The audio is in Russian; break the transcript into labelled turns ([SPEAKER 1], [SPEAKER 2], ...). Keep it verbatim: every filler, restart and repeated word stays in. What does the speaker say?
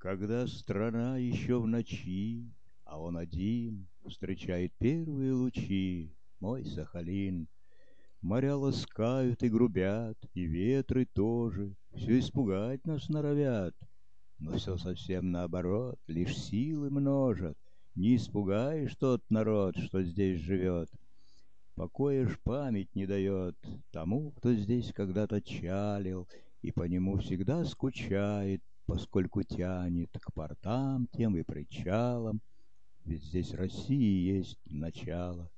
[SPEAKER 1] Когда страна еще в ночи, а он один встречает первые лучи, мой Сахалин. Моря ласкают и грубят, и ветры тоже, все испугать нас норовят. Но все совсем наоборот, лишь силы множат. Не испугаешь тот народ, что здесь живет. Покоя ж память не дает тому, кто здесь когда-то чалил, и по нему всегда скучает, поскольку тянет к портам тем и причалам, ведь здесь России есть начало.